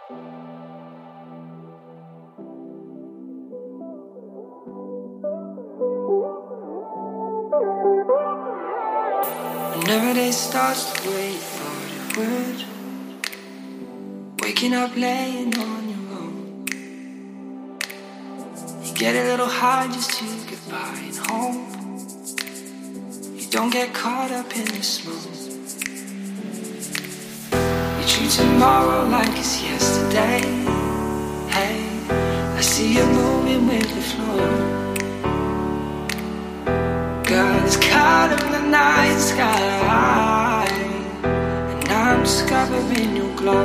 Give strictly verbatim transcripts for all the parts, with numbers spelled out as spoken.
Whenever day starts the way you thought it would, waking up laying on your own, you get a little high just to get by and hope you don't get caught up in the smoke. You treat tomorrow like it's yesterday. Hey, I see you moving with the flow. God is caught in the night sky, and I'm discovering your glow.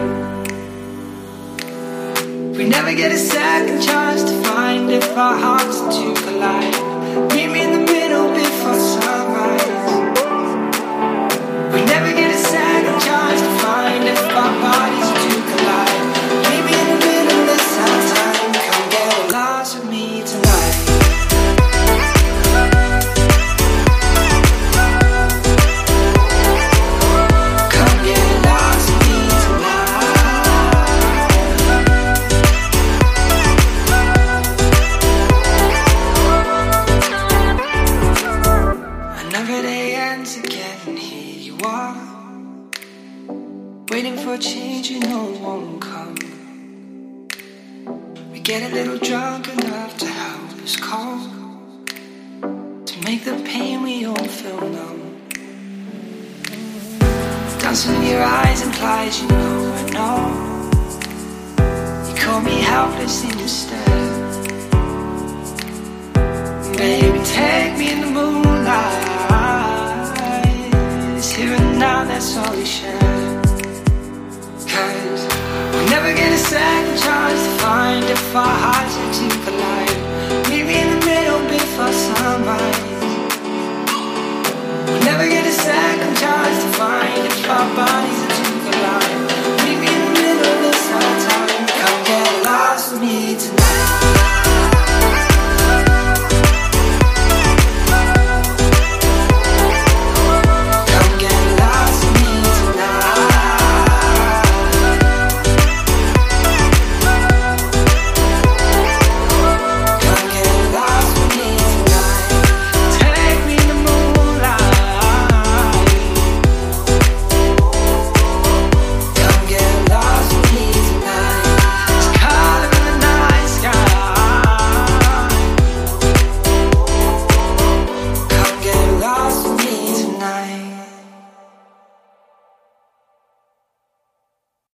We never get a second chance to find if our hearts are to collide. Meet me in the middle before sunrise. We never get a second chance to find if our bodies are to collide. Meet me in the middle this time. Come get lost with me tonight. Waiting for a change you know won't come. We get a little drunk enough to help us cope, to make the pain we all feel numb. Dancing in your eyes implies you know I know. You call me helpless in your stead. Baby, take me in the moonlight. It's here and now, that's all we share. Cause we never get a second chance to find if our hearts are to collide. Meet me in the middle before sunrise. We never get a second chance to find if our bodies